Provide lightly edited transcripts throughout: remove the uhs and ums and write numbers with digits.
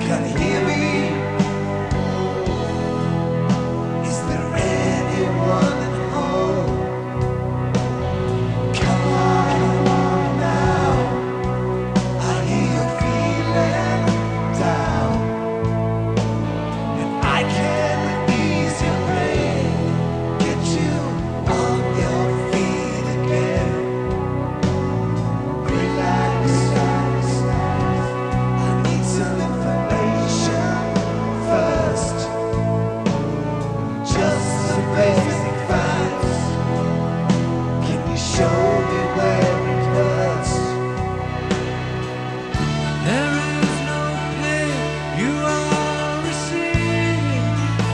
can you hear me? Is there anyone at home? Come on now. I hear you feeling down, and I can ease your pain, get you on your feet again. Relax. I need some information first. Just some basic facts. Can you show me where it hurts? There is no pain you are receiving.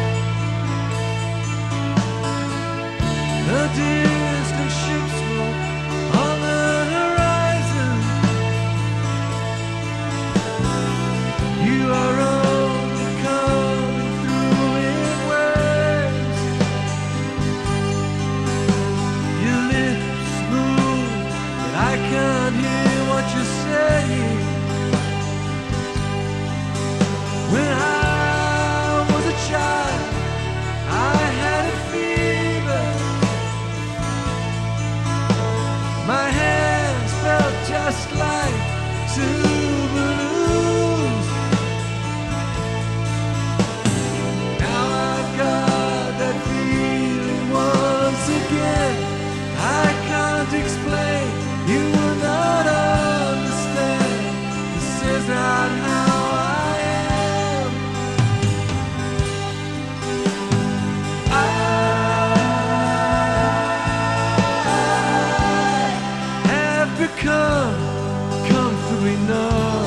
The distant ships roll on the horizon. You are only coming through in waves. Your lips move, but I can't hear what you're saying. When I was a child, I had a fever. My hands felt just like two balloons. Now I've got that feeling once again. I can't explain, you will not understand. This is not how I am. I have become comfortably numb.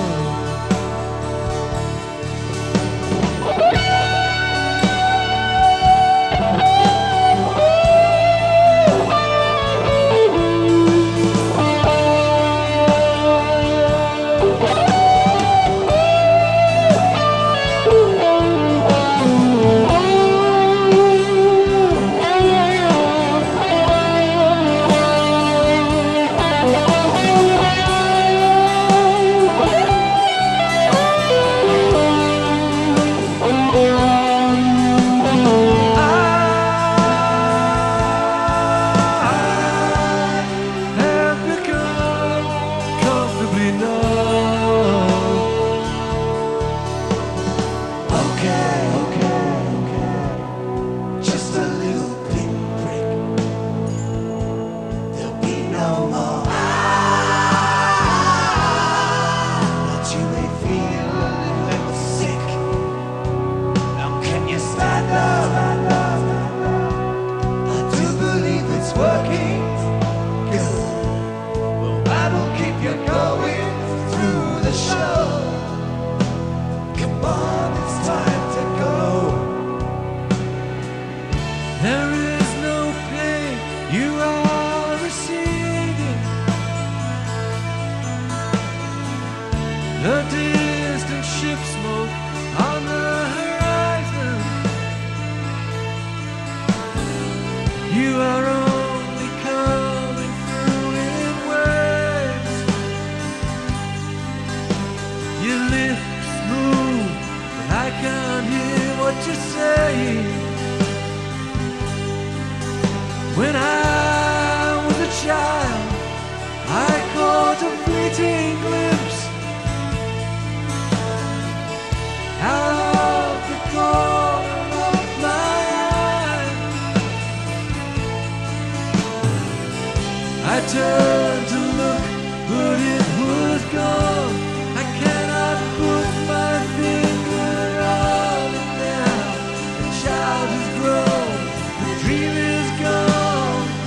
Have become comfortably numb. Okay. Just a little pinprick. There'll be no more. But you may feel a little sick. Now can you stand up? I do believe it's working. Good. Well, that'll keep you going through the show. Come on, it's time to go. There is no pain you are receiving. The distant ship smoke on the horizon. You are only coming through in waves. Your lips move, but I can't hear what you're saying. When I was a child, I caught a fleeting glimpse out of the corner of my eye. I turned to look, but it was gone. I cannot put my finger on it now. The child has grown, the dream is gone.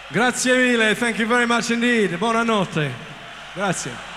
Grazie mille, thank you very much indeed. Buonanotte. Grazie.